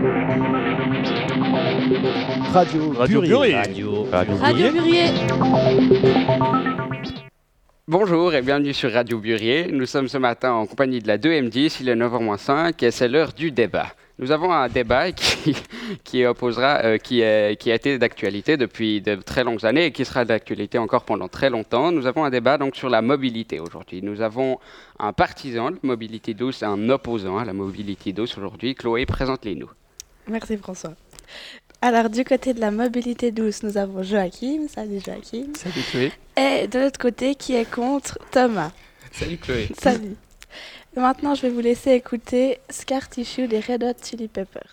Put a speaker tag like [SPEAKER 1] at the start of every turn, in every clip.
[SPEAKER 1] Radio Burier.
[SPEAKER 2] Radio Burier.
[SPEAKER 3] Bonjour et bienvenue sur Radio Burier. Nous sommes ce matin en compagnie de la 2M10, il est 9h-5 et c'est l'heure du débat. Nous avons un débat qui a été d'actualité depuis de très longues années et qui sera d'actualité encore pendant très longtemps. Nous avons un débat donc sur la mobilité aujourd'hui. Nous avons un partisan de mobilité douce et un opposant à la mobilité douce aujourd'hui. Chloé, présente-les-nous.
[SPEAKER 2] Merci François. Alors du côté de la mobilité douce, nous avons Joachim. Salut Joachim.
[SPEAKER 4] Salut Chloé.
[SPEAKER 2] Et de l'autre côté, qui est contre, Thomas.
[SPEAKER 4] Salut Chloé.
[SPEAKER 2] Salut. Et maintenant, je vais vous laisser écouter Scar Tissue des Red Hot Chili Peppers.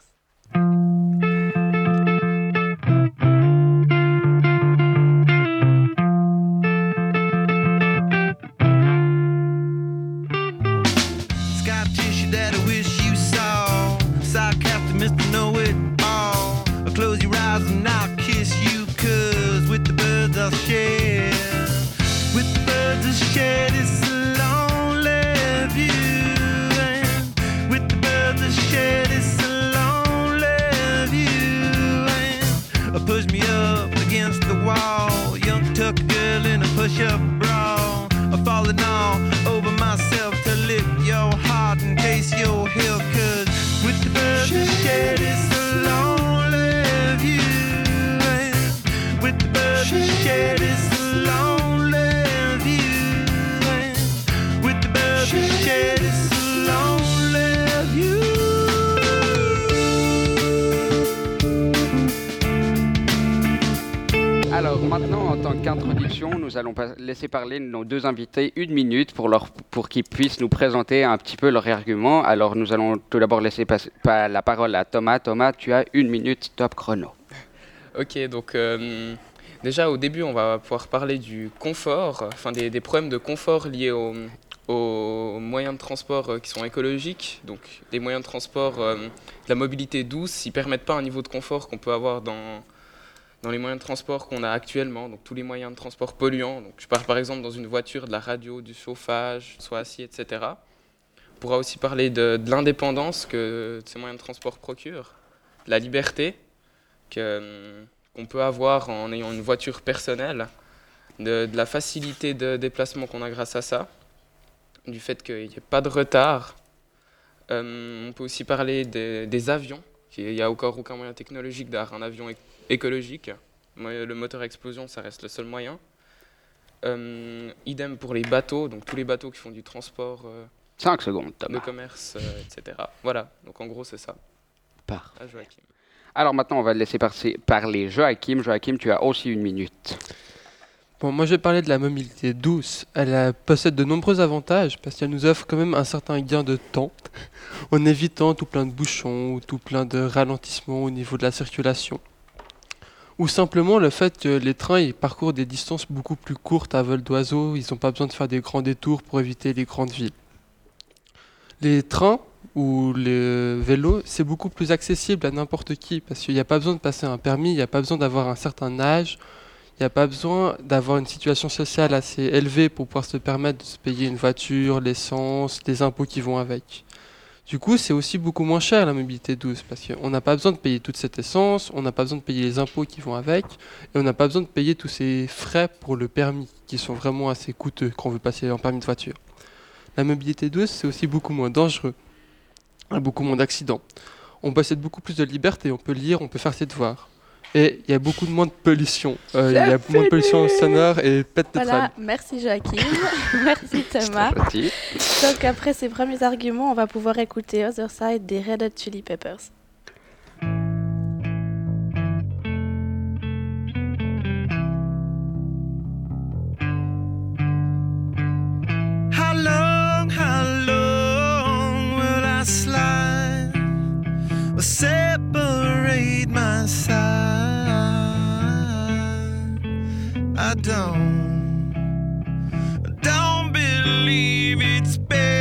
[SPEAKER 5] Scar tissue that I wish you saw. Sarcastic Mr. Know-It-All. Close your eyes and I'll kiss you, 'cause with the birds I'll share. With the birds I'll share this lonely view. And with the birds I'll share this lonely view. And push me up against the wall. Young tuck girl in a push-up bra. I'm falling all over myself to lift your heart in case you're held. 'Cause with the birds I'll share this lonely view. And with the birds I'll share this lonely view. And with the birds I'll share this lonely view.
[SPEAKER 3] Alors maintenant, en tant qu'introduction, nous allons laisser parler nos deux invités 1 minute pour qu'ils puissent nous présenter un petit peu leurs arguments. Alors nous allons tout d'abord laisser la parole à Thomas. Thomas, tu as 1 minute, top chrono.
[SPEAKER 4] Ok, donc déjà au début on va pouvoir parler du confort, enfin des problèmes de confort liés aux moyens de transport qui sont écologiques. Donc les moyens de transport de la mobilité douce, ils ne permettent pas un niveau de confort qu'on peut avoir dans les moyens de transport qu'on a actuellement, donc tous les moyens de transport polluants. Donc je parle par exemple dans une voiture de la radio, du chauffage, soit assis, etc. On pourra aussi parler de l'indépendance que ces moyens de transport procurent, de la liberté qu'on peut avoir en ayant une voiture personnelle, de la facilité de déplacement qu'on a grâce à ça, du fait qu'il n'y ait pas de retard. On peut aussi parler des avions. Il n'y a encore aucun moyen technologique d'avoir un avion écologique. Le moteur à explosion, ça reste le seul moyen. Idem pour les bateaux, donc tous les bateaux qui font du transport
[SPEAKER 3] 5 secondes, Thomas.
[SPEAKER 4] de commerce, etc. Voilà, donc en gros c'est ça.
[SPEAKER 3] Parfait.
[SPEAKER 4] À Joachim.
[SPEAKER 3] Alors maintenant, on va laisser parler Joachim. Joachim, tu as aussi 1 minute.
[SPEAKER 6] Bon, moi je vais parler de la mobilité douce. Elle possède de nombreux avantages parce qu'elle nous offre quand même un certain gain de temps en évitant tout plein de bouchons ou tout plein de ralentissements au niveau de la circulation. Ou simplement le fait que les trains ils parcourent des distances beaucoup plus courtes à vol d'oiseau, ils n'ont pas besoin de faire des grands détours pour éviter les grandes villes. Les trains ou les vélos, c'est beaucoup plus accessible à n'importe qui parce qu'il n'y a pas besoin de passer un permis, il n'y a pas besoin d'avoir un certain âge. Il n'y a pas besoin d'avoir une situation sociale assez élevée pour pouvoir se permettre de se payer une voiture, l'essence, les impôts qui vont avec. Du coup, c'est aussi beaucoup moins cher la mobilité douce parce qu'on n'a pas besoin de payer toute cette essence, on n'a pas besoin de payer les impôts qui vont avec et on n'a pas besoin de payer tous ces frais pour le permis qui sont vraiment assez coûteux quand on veut passer en permis de voiture. La mobilité douce, c'est aussi beaucoup moins dangereux, il y a beaucoup moins d'accidents. On possède beaucoup plus de liberté, on peut lire, on peut faire ses devoirs. Et il y a beaucoup moins de pollution. Il y a moins de pollution sonore et pète de
[SPEAKER 2] Voilà,
[SPEAKER 6] tram.
[SPEAKER 2] merci Joachim. Merci Thomas. Donc après ces premiers arguments, on va pouvoir écouter Other Side des Red Hot Chili Peppers.
[SPEAKER 5] How long will I slide or separate my side? I don't believe it's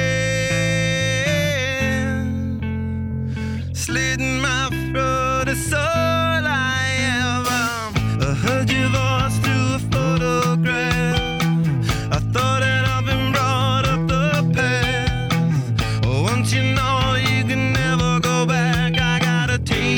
[SPEAKER 5] been slitting my throat. It's all I ever heard your voice through a photograph. I thought that I've been brought up the past. Once you know you can never go back, I gotta take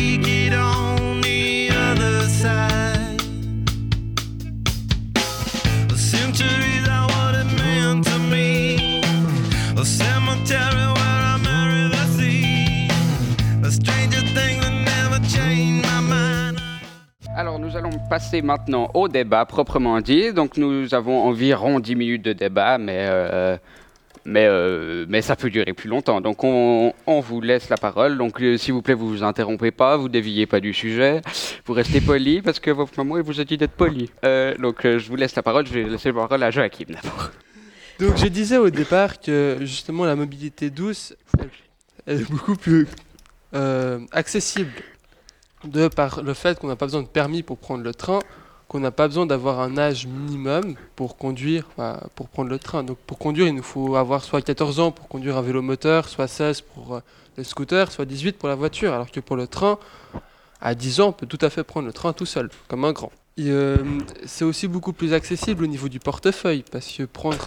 [SPEAKER 5] A stranger thing that never changed my mind.
[SPEAKER 3] Alors nous allons passer maintenant au débat proprement dit. Donc nous avons environ 10 minutes de débat, mais ça peut durer plus longtemps. Donc on vous laisse la parole. Donc s'il vous plaît, vous vous interrompez pas, vous déviez pas du sujet, vous restez poli parce que votre maman elle vous a dit d'être poli. Donc je vous laisse la parole. Je vais laisser la parole à Joachim d'abord.
[SPEAKER 6] Donc je disais au départ que justement la mobilité douce elle est beaucoup plus accessible de par le fait qu'on n'a pas besoin de permis pour prendre le train, qu'on n'a pas besoin d'avoir un âge minimum pour conduire, pour prendre le train. Donc pour conduire, il nous faut avoir soit 14 ans pour conduire un vélo moteur, soit 16 pour le scooter, soit 18 pour la voiture. Alors que pour le train, à 10 ans, on peut tout à fait prendre le train tout seul, comme un grand. Et, c'est aussi beaucoup plus accessible au niveau du portefeuille, parce que prendre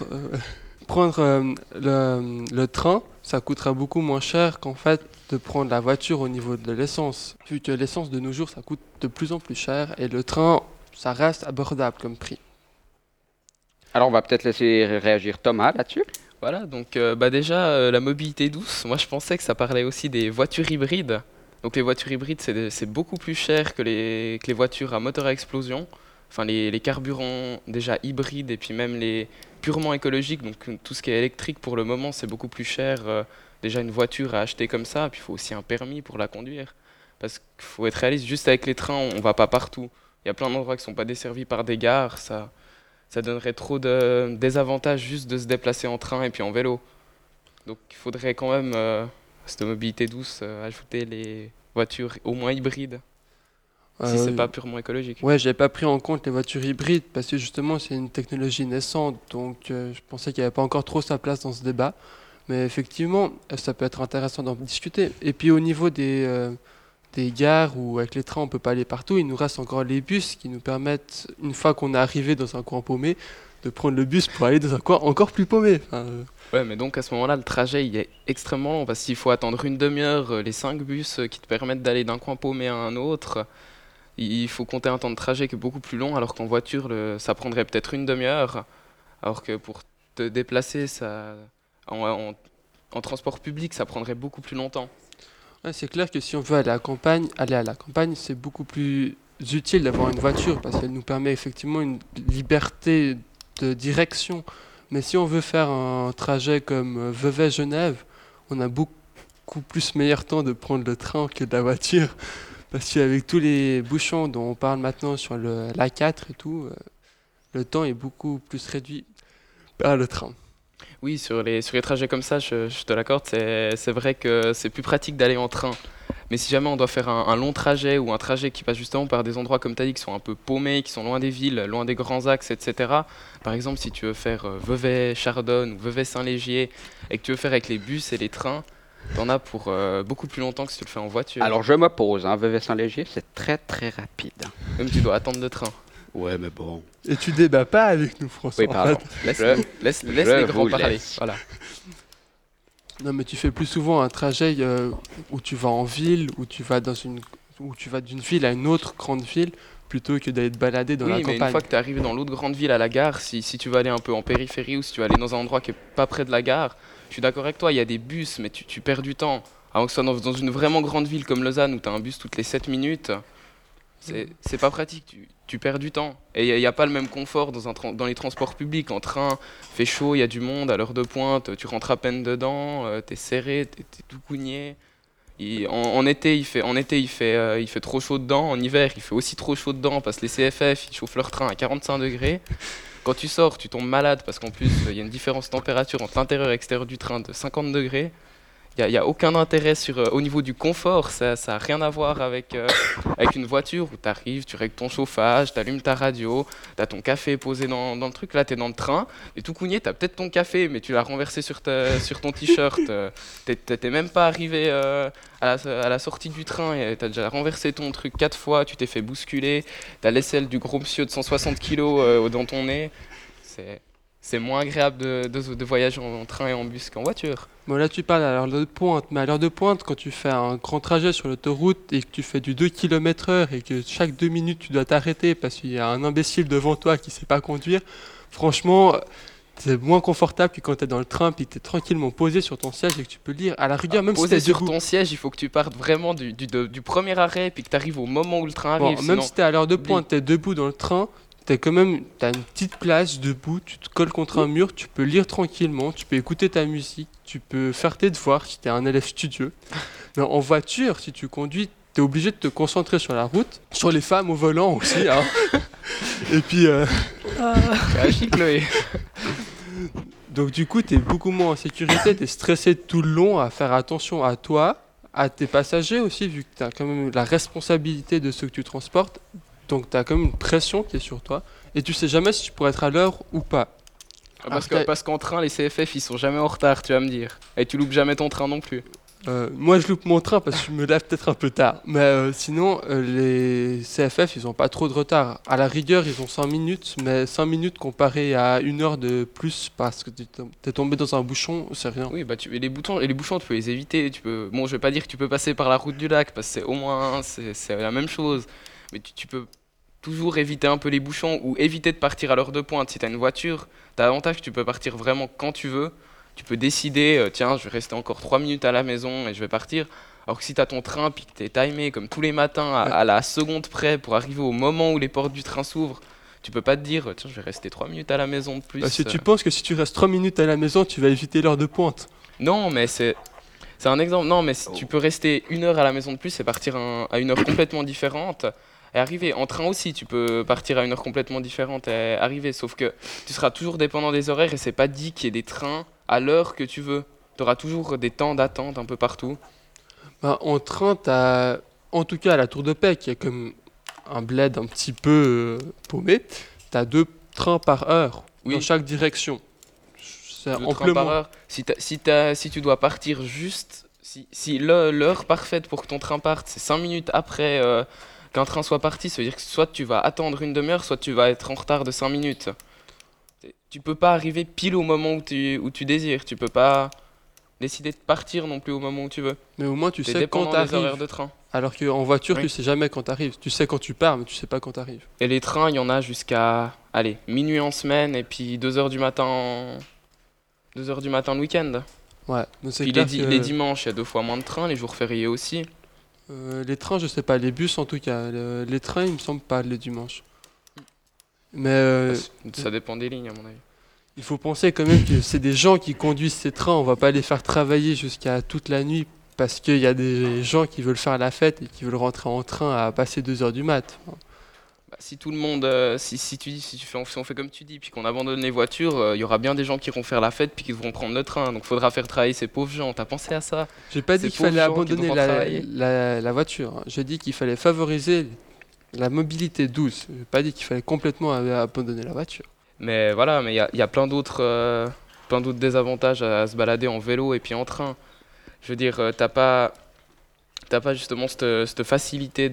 [SPEAKER 6] le train, ça coûtera beaucoup moins cher qu'en fait de prendre la voiture au niveau de l'essence. Vu que l'essence de nos jours, ça coûte de plus en plus cher, et le train, ça reste abordable comme prix.
[SPEAKER 3] Alors on va peut-être laisser réagir Thomas là-dessus.
[SPEAKER 4] Voilà, donc déjà, la mobilité douce, moi je pensais que ça parlait aussi des voitures hybrides. Donc les voitures hybrides, c'est beaucoup plus cher que les voitures à moteur à explosion. Enfin, les carburants déjà hybrides et puis même les purement écologiques, donc tout ce qui est électrique pour le moment, c'est beaucoup plus cher. Déjà une voiture à acheter comme ça, puis il faut aussi un permis pour la conduire. Parce qu'il faut être réaliste, juste avec les trains, on va pas partout. Il y a plein d'endroits qui ne sont pas desservis par des gares, ça donnerait trop de désavantages juste de se déplacer en train et puis en vélo. Donc il faudrait quand même, cette mobilité douce, ajouter les voitures au moins hybrides, si c'est pas purement écologique.
[SPEAKER 6] Ouais, j'avais pas pris en compte les voitures hybrides, parce que justement c'est une technologie naissante, donc je pensais qu'il n'y avait pas encore trop sa place dans ce débat. Mais effectivement, ça peut être intéressant d'en discuter. Et puis au niveau des gares où avec les trains on peut pas aller partout, il nous reste encore les bus qui nous permettent, une fois qu'on est arrivé dans un coin paumé, de prendre le bus pour aller dans un coin encore plus paumé.
[SPEAKER 4] Ouais, mais donc à ce moment-là, le trajet il est extrêmement long parce qu'il faut attendre une demi-heure, les 5 bus qui te permettent d'aller d'un coin paumé à un autre. Il faut compter un temps de trajet qui est beaucoup plus long, alors qu'en voiture, ça prendrait peut-être une demi-heure. Alors que pour te déplacer, en transport public, ça prendrait beaucoup plus longtemps.
[SPEAKER 6] Ouais, c'est clair que si on veut aller à la campagne, c'est beaucoup plus utile d'avoir une voiture parce qu'elle nous permet effectivement une liberté de direction. Mais si on veut faire un trajet comme Vevey-Genève, on a beaucoup plus meilleur temps de prendre le train que de la voiture. Parce qu'avec tous les bouchons dont on parle maintenant sur l'A4 et tout, le temps est beaucoup plus réduit par le train.
[SPEAKER 4] Oui, sur les trajets comme ça, je te l'accorde, c'est vrai que c'est plus pratique d'aller en train. Mais si jamais on doit faire un long trajet ou un trajet qui passe justement par des endroits, comme tu as dit, qui sont un peu paumés, qui sont loin des villes, loin des grands axes, etc. Par exemple, si tu veux faire Vevey-Chardonne ou Vevey-Saint-Légier et que tu veux faire avec les bus et les trains, t'en as pour beaucoup plus longtemps que si tu le fais en voiture.
[SPEAKER 3] Alors je m'oppose, Vevey-Saint-Légier, c'est très très rapide.
[SPEAKER 4] Même tu dois attendre le train.
[SPEAKER 3] Ouais, mais bon.
[SPEAKER 6] Et tu débats pas avec nous, François.
[SPEAKER 3] Oui, pardon.
[SPEAKER 4] Laisse les grands parler. Voilà.
[SPEAKER 6] Non, mais tu fais plus souvent un trajet où tu vas en ville, où tu vas d'une ville à une autre grande ville, plutôt que d'aller te balader dans la campagne.
[SPEAKER 4] Oui, mais une fois que tu es arrivé dans l'autre grande ville à la gare, si tu veux aller un peu en périphérie ou si tu veux aller dans un endroit qui est pas près de la gare, je suis d'accord avec toi, il y a des bus, mais tu perds du temps. Alors que ce soit dans une vraiment grande ville comme Lausanne où tu as un bus toutes les 7 minutes, c'est pas pratique, tu perds du temps. Et il n'y a pas le même confort dans les transports publics. En train, fait chaud, il y a du monde à l'heure de pointe, tu rentres à peine dedans, t'es serré, t'es tout cougné. En été, il fait trop chaud dedans. En hiver, il fait aussi trop chaud dedans parce que les CFF, ils chauffent leur train à 45 degrés. Quand tu sors, tu tombes malade parce qu'en plus, il y a une différence de température entre l'intérieur et l'extérieur du train de 50 degrés. Il n'y a aucun intérêt au niveau du confort, ça n'a rien à voir avec une voiture où tu arrives, tu règles ton chauffage, tu allumes ta radio, tu as ton café posé dans le truc, là tu es dans le train, et tout cougné, tu as peut-être ton café, mais tu l'as renversé sur ton t-shirt, tu n'es même pas arrivé à la sortie du train, et tu as déjà renversé ton truc 4 fois, tu t'es fait bousculer, tu as l'aisselle du gros monsieur de 160 kg dans ton nez, c'est moins agréable de voyager en train et en bus qu'en voiture.
[SPEAKER 6] Bon, là tu parles à l'heure de pointe, mais à l'heure de pointe, quand tu fais un grand trajet sur l'autoroute et que tu fais du 2 km/h et que chaque 2 minutes tu dois t'arrêter parce qu'il y a un imbécile devant toi qui ne sait pas conduire, franchement, c'est moins confortable que quand t'es dans le train puis que t'es tranquillement posé sur ton siège et que tu peux lire. À la rigueur, même si
[SPEAKER 4] Posé
[SPEAKER 6] t'es
[SPEAKER 4] sur
[SPEAKER 6] debout.
[SPEAKER 4] ton siège, il faut que tu partes vraiment du premier arrêt puis que tu arrives au moment où le train
[SPEAKER 6] Bon,
[SPEAKER 4] arrive.
[SPEAKER 6] même
[SPEAKER 4] sinon-
[SPEAKER 6] si t'es à l'heure de pointe, t'es debout dans le train, t'as une petite place debout, tu te colles contre un mur, tu peux lire tranquillement, tu peux écouter ta musique, tu peux faire tes devoirs si t'es un élève studieux. Mais en voiture, si tu conduis, t'es obligé de te concentrer sur la route, sur les femmes au volant aussi. Hein. Et puis,
[SPEAKER 4] Agis, Chloé.
[SPEAKER 6] donc du coup, t'es beaucoup moins en sécurité, t'es stressé tout le long à faire attention à toi, à tes passagers aussi, vu que t'as quand même la responsabilité de ceux que tu transportes. Donc t'as quand même une pression qui est sur toi, et tu sais jamais si tu pourrais être à l'heure ou pas.
[SPEAKER 4] Parce qu'en train, les CFF, ils sont jamais en retard, tu vas me dire. Et tu loupes jamais ton train non plus.
[SPEAKER 6] Moi, je loupe mon train parce que je me lève peut-être un peu tard. Mais sinon, les CFF, ils ont pas trop de retard. À la rigueur, ils ont 5 minutes, mais 5 minutes comparé à 1 heure de plus parce que t'es tombé dans un bouchon, c'est rien.
[SPEAKER 4] Oui, et les bouchons, tu peux les éviter. Bon, je vais pas dire que tu peux passer par la route du lac, parce que c'est la même chose. Mais tu peux toujours éviter un peu les bouchons ou éviter de partir à l'heure de pointe. Si tu as une voiture, tu as l'avantage que tu peux partir vraiment quand tu veux. Tu peux décider, tiens, je vais rester encore 3 minutes à la maison et je vais partir. Alors que si tu as ton train puis que tu es timé comme tous les matins à la seconde près pour arriver au moment où les portes du train s'ouvrent, tu peux pas te dire, tiens, je vais rester 3 minutes à la maison de plus.
[SPEAKER 6] Parce que tu penses que si tu restes 3 minutes à la maison, tu vas éviter l'heure de pointe.
[SPEAKER 4] Non, mais c'est un exemple. Non, mais si tu peux rester 1 heure à la maison de plus et partir à une heure complètement différente. Et arriver en train aussi, tu peux partir à une heure complètement différente et arriver. Sauf que tu seras toujours dépendant des horaires et c'est pas dit qu'il y ait des trains à l'heure que tu veux. Tu auras toujours des temps d'attente un peu partout.
[SPEAKER 6] Bah, en train, t'as, en tout cas à la Tour de Paix, qui est comme un bled un petit peu paumé, t'as 2 trains par heure dans chaque direction. C'est
[SPEAKER 4] 2 trains
[SPEAKER 6] amplement.
[SPEAKER 4] par heure. Si tu dois partir juste, si l'heure parfaite pour que ton train parte, c'est 5 minutes après qu'un train soit parti, ça veut dire que soit tu vas attendre une demi-heure, soit tu vas être en retard de 5 minutes. Tu peux pas arriver pile au moment où tu désires. Tu peux pas décider de partir non plus au moment où tu veux.
[SPEAKER 6] Mais au moins tu
[SPEAKER 4] T'es
[SPEAKER 6] sais quand
[SPEAKER 4] dépendant des horaires
[SPEAKER 6] t'arrives.
[SPEAKER 4] de train.
[SPEAKER 6] Alors qu'en voiture,
[SPEAKER 4] Oui.
[SPEAKER 6] tu sais jamais quand t'arrives. Tu sais quand tu pars, mais tu sais pas quand t'arrives.
[SPEAKER 4] Et les trains, il y en a jusqu'à minuit en semaine et puis 2h du matin 2h du matin le week-end.
[SPEAKER 6] Ouais, mais c'est
[SPEAKER 4] Puis
[SPEAKER 6] clair
[SPEAKER 4] les
[SPEAKER 6] que
[SPEAKER 4] dimanches, il y a 2 fois moins de trains, les jours fériés aussi.
[SPEAKER 6] les trains, je sais pas, les bus en tout cas. Les trains, il me semble pas les dimanches. Mais
[SPEAKER 4] Ça dépend des lignes à mon avis.
[SPEAKER 6] il faut penser quand même que c'est des gens qui conduisent ces trains. On va pas les faire travailler jusqu'à toute la nuit parce qu'il y a des gens qui veulent faire la fête et qui veulent rentrer en train à passer 2 heures du mat.
[SPEAKER 4] Bah, si tout le monde, si on fait comme tu dis, puis qu'on abandonne les voitures, il y aura bien des gens qui iront faire la fête puis qui devront prendre le train. Donc faudra faire travailler ces pauvres gens. T'as pensé à ça?
[SPEAKER 6] J'ai pas
[SPEAKER 4] Ces
[SPEAKER 6] dit qu'il fallait
[SPEAKER 4] pauvres gens qui
[SPEAKER 6] abandonner
[SPEAKER 4] devront travailler.
[SPEAKER 6] la voiture. Hein. J'ai dit qu'il fallait favoriser la mobilité douce. J'ai pas dit qu'il fallait complètement abandonner la voiture.
[SPEAKER 4] Mais voilà, mais il y a plein d'autres désavantages à se balader en vélo et puis en train. Je veux dire, t'as pas justement cette facilité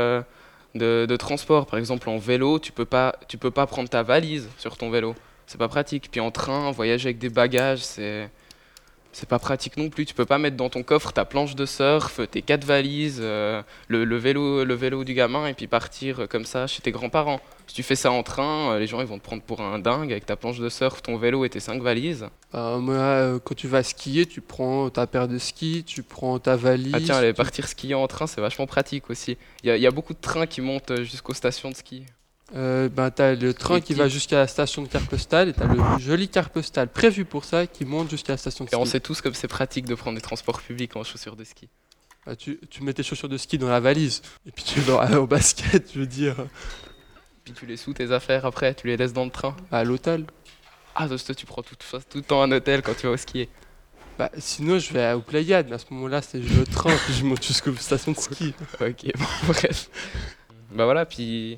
[SPEAKER 4] de transport. Par exemple, en vélo, tu peux pas prendre ta valise sur ton vélo. C'est pas pratique. Puis en train, voyager avec des bagages, c'est pas pratique non plus. Tu peux pas mettre dans ton coffre ta planche de surf, tes 4 valises, le vélo du gamin et puis partir comme ça chez tes grands-parents. Si tu fais ça en train, les gens ils vont te prendre pour un dingue avec ta planche de surf, ton vélo et tes 5 valises.
[SPEAKER 6] Moi, quand tu vas skier, tu prends ta paire de skis, tu prends ta valise.
[SPEAKER 4] Ah tiens, aller partir skier en train, c'est vachement pratique aussi. Il y a beaucoup de trains qui montent jusqu'aux stations de ski.
[SPEAKER 6] T'as le train qui va jusqu'à la station de carte postale et t'as le joli carte postale prévu pour ça qui monte jusqu'à la station de
[SPEAKER 4] Et
[SPEAKER 6] ski.
[SPEAKER 4] on sait tous comme c'est pratique de prendre des transports publics en chaussures de ski.
[SPEAKER 6] Tu mets tes chaussures de ski dans la valise et puis tu vas au basket, je veux dire,
[SPEAKER 4] Puis tu les sous tes affaires après, tu les laisses dans le train.
[SPEAKER 6] à l'hôtel.
[SPEAKER 4] Ah, toi, tu prends tout le temps un hôtel quand tu vas au skier.
[SPEAKER 6] Sinon, je vais au Pléiade, mais à ce moment-là, c'est le train puis je monte jusqu'aux stations de ski.
[SPEAKER 4] Ok, bon, bref. Bah voilà, puis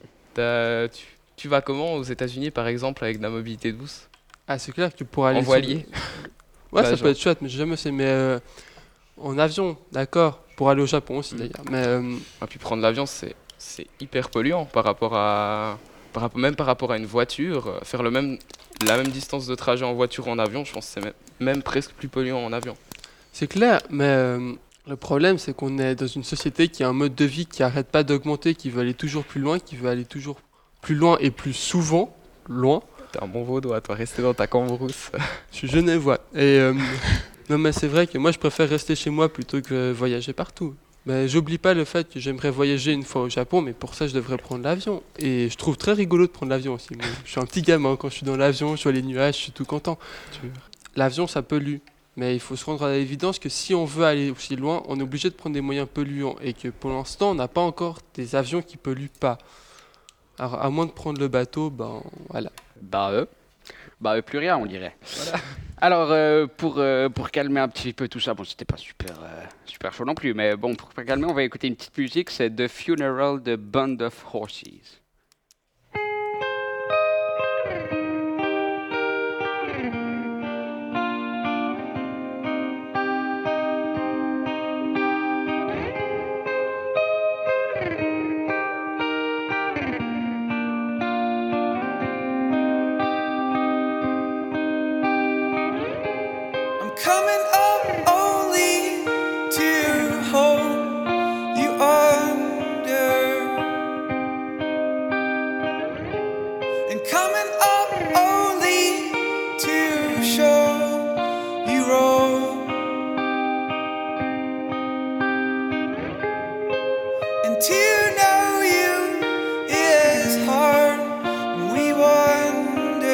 [SPEAKER 4] tu vas comment aux États-Unis par exemple avec de la mobilité douce?
[SPEAKER 6] Ah, c'est clair que pour aller
[SPEAKER 4] En voilier?
[SPEAKER 6] Ouais,
[SPEAKER 4] Bah,
[SPEAKER 6] ça
[SPEAKER 4] genre.
[SPEAKER 6] peut être chouette, mais j'ai jamais essayé. Mais en avion, d'accord. Pour aller au Japon aussi, d'ailleurs. Mais
[SPEAKER 4] Et puis prendre l'avion, c'est hyper polluant par rapport à une voiture. Faire la même distance de trajet en voiture ou en avion, je pense que c'est même presque plus polluant en avion.
[SPEAKER 6] c'est clair, mais le problème, c'est qu'on est dans une société qui a un mode de vie qui arrête pas d'augmenter, qui veut aller toujours plus loin, qui veut aller toujours plus loin et plus souvent loin.
[SPEAKER 4] T'es un bon vaudois, toi, rester dans ta cambrousse.
[SPEAKER 6] Je suis genevois. Et non, mais c'est vrai que moi, je préfère rester chez moi plutôt que voyager partout. Mais j'oublie pas le fait que j'aimerais voyager une fois au Japon, mais pour ça, je devrais prendre l'avion. Et je trouve très rigolo de prendre l'avion aussi. Moi, je suis un petit gamin, quand je suis dans l'avion, je vois les nuages, je suis tout content. L'avion, ça pollue. Mais il faut se rendre à l'évidence que si on veut aller aussi loin, on est obligé de prendre des moyens polluants. Et que pour l'instant, on n'a pas encore des avions qui polluent pas. Alors, à moins de prendre le bateau, ben voilà.
[SPEAKER 3] Plus rien, on dirait. Voilà. Alors, pour calmer un petit peu tout ça, bon, c'était pas super chaud non plus, mais bon, pour calmer, on va écouter une petite musique, c'est The Funeral de Band of Horses.
[SPEAKER 5] Coming up only to hold you under, and coming up only to show you wrong, and to know you is hard, and we wonder.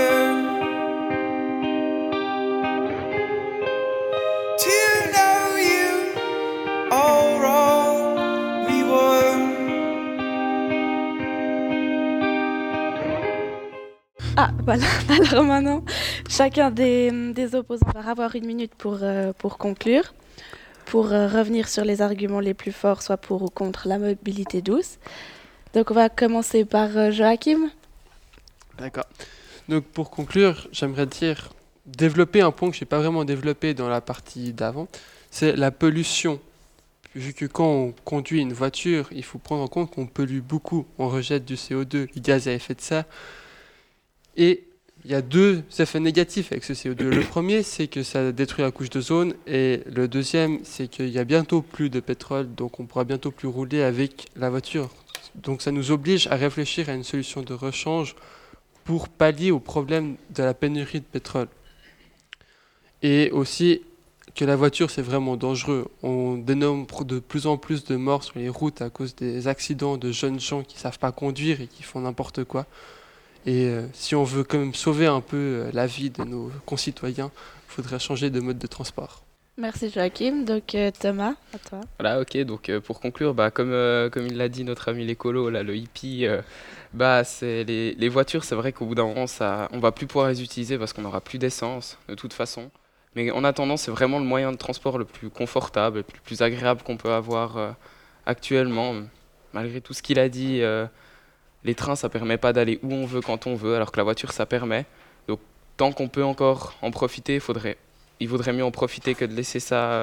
[SPEAKER 2] Ah, voilà. Alors maintenant, chacun des opposants va avoir 1 minute pour conclure, pour revenir sur les arguments les plus forts, soit pour ou contre la mobilité douce. Donc on va commencer par Joachim.
[SPEAKER 6] D'accord. Donc pour conclure, j'aimerais développer un point que je n'ai pas vraiment développé dans la partie d'avant, c'est la pollution. Vu que quand on conduit une voiture, il faut prendre en compte qu'on pollue beaucoup. On rejette du CO2, les gaz à effet de serre. Et il y a 2 effets négatifs avec ce CO2. Le premier, c'est que ça détruit la couche d'ozone. Et le deuxième, c'est qu'il y a bientôt plus de pétrole, donc on pourra bientôt plus rouler avec la voiture. Donc ça nous oblige à réfléchir à une solution de rechange pour pallier au problème de la pénurie de pétrole. Et aussi que la voiture, c'est vraiment dangereux. On dénombre de plus en plus de morts sur les routes à cause des accidents de jeunes gens qui ne savent pas conduire et qui font n'importe quoi. Et si on veut quand même sauver un peu la vie de nos concitoyens, il faudrait changer de mode de transport.
[SPEAKER 2] Merci Joachim. Donc Thomas, à toi.
[SPEAKER 4] Voilà, ok. Donc pour conclure, comme il l'a dit notre ami l'écolo, là, le hippie, c'est les voitures. C'est vrai qu'au bout d'un moment, on va plus pouvoir les utiliser parce qu'on n'aura plus d'essence de toute façon. Mais en attendant, c'est vraiment le moyen de transport le plus confortable, le plus agréable qu'on peut avoir actuellement. Malgré tout ce qu'il a dit, les trains, ça permet pas d'aller où on veut quand on veut, alors que la voiture, ça permet. Donc tant qu'on peut encore en profiter, il vaudrait mieux en profiter que de laisser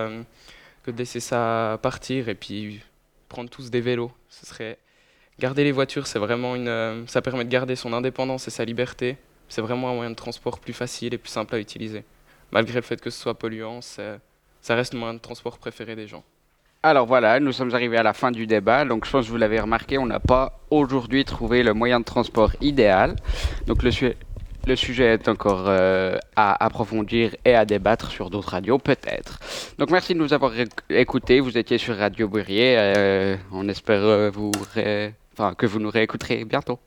[SPEAKER 4] ça partir et puis prendre tous des vélos. Garder les voitures, c'est vraiment ça permet de garder son indépendance et sa liberté. C'est vraiment un moyen de transport plus facile et plus simple à utiliser. Malgré le fait que ce soit polluant, ça reste le moyen de transport préféré des gens.
[SPEAKER 3] Alors voilà, nous sommes arrivés à la fin du débat. Donc je pense que vous l'avez remarqué, on n'a pas aujourd'hui trouvé le moyen de transport idéal. Donc le sujet est encore à approfondir et à débattre sur d'autres radios, peut-être. Donc merci de nous avoir écoutés. Vous étiez sur Radio Burier. On espère que vous nous réécouterez bientôt.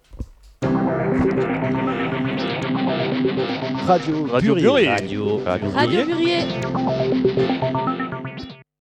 [SPEAKER 1] Radio Burier.
[SPEAKER 2] Radio Burier.